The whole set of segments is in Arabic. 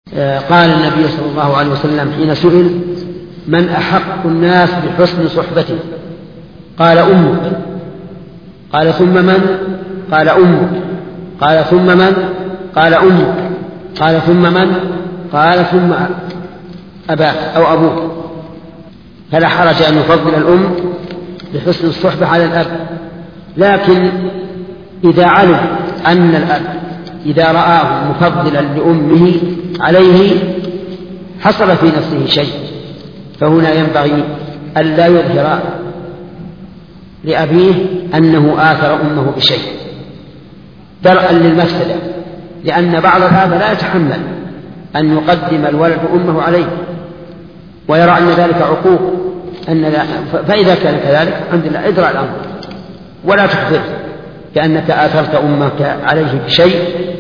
قال النبي صلى الله عليه وسلم حين سئل: من أحق الناس بحسن صحبته؟ قال: أمك. قال: ثم من؟ قال: أمك. قال: ثم من؟ قال: أمك. قال: ثم من؟ قال: ثم أباك أو أبوك. فلا حرج أن يفضل الأم بحسن الصحبة على الأب، لكن إذا علم أن الأب إذا رآه مفضلا لأمه عليه حصل في نفسه شيء، فهنا ينبغي ألا يظهر لأبيه أنه آثر أمه بشيء درءا للمفسدة، لأن بعض الآباء لا يتحمل أن يقدم الولد أمه عليه ويرى أن ذلك عقوق، فإذا كان كذلك الحمد لله ادرأ الأمر ولا تخبره كأنك آثرت أمك عليه بشيء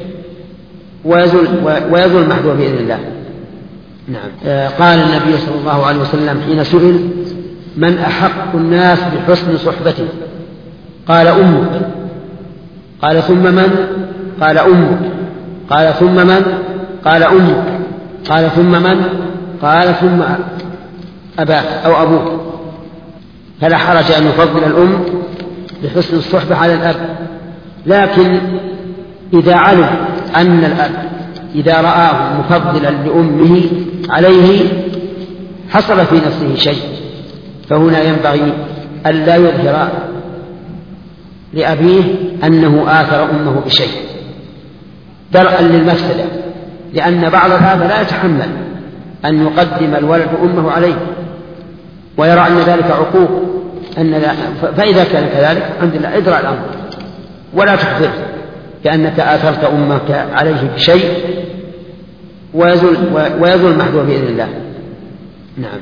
ويزول المحذور بإذن الله. نعم. قال النبي صلى الله عليه وسلم حين سئل: من أحق الناس بحسن صحبته؟ قال: أمك. قال: ثم من؟ قال: أمك. قال: ثم من؟ قال: أمك. قال: ثم من؟ قال: ثم أباك أو أبوك. فلا حرج أن يفضل الأم بحسن الصحبة على الأب، لكن إذا علم أن الأب إذا رآه مفضلا لأمه عليه حصل في نفسه شيء، فهنا ينبغي ألا يظهر لأبيه أنه آثر أمه بشيء درءا للمفسدة، لأن بعض الآباء لا يتحمل أن يقدم الولد أمه عليه ويرى أن ذلك عقوق، فإذا كان كذلك الحمد لله ادرأ الأمر ولا تخبره كأنك آثرت أمك عليه بشيء ويزول المحذور بإذن الله. نعم.